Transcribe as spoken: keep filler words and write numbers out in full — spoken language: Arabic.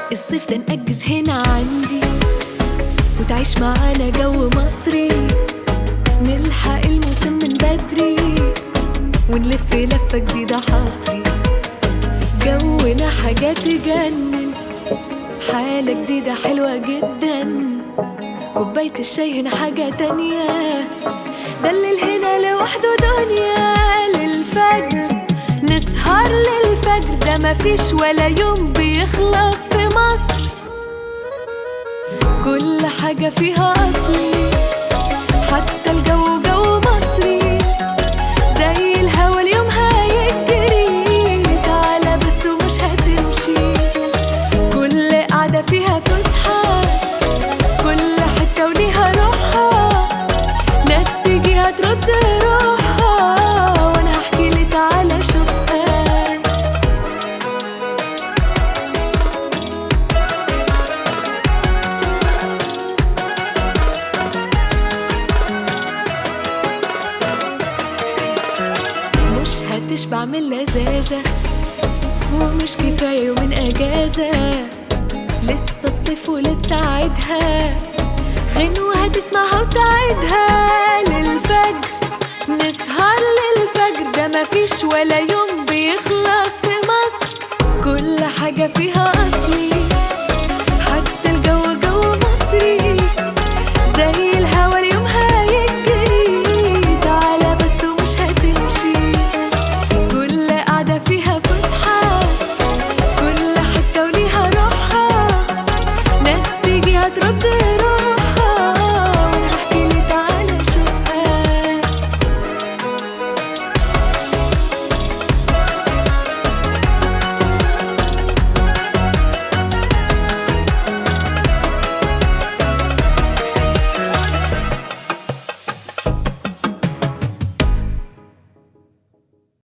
الصيف ده نأجز هنا عندي وتعيش معانا جو مصري، نلحق الموسم من بدري ونلف لفة جديدة حصري. جونا حاجات تجنن، حالة جديدة حلوة جدا، كوباية الشاي هنا حاجة تانية، دلل هنا لوحده دنيا. للفجر نسهر للفجر، ده مفيش ولا يوم بيخلص في مصر، كل حاجة فيها أصلي، حتى الجو جو مصري، زي الهوا اليوم هيجري، تعالى بس ومش هتمشي، كل قعدة فيها فسحة، كل حتة وليها روحها، ناس تيجي هترد روحها، وانا هحكي لي تعالى شوفها. مش هتشبع من لذاذة ومش كفاية يومين اجازة، لسه الصيف ولسه عيدها، غنوة هتسمعها وتعيدها. للفجر نسهر للفجر، ده مفيش ولا يوم بيخلص في مصر، كل حاجة فيها أصل،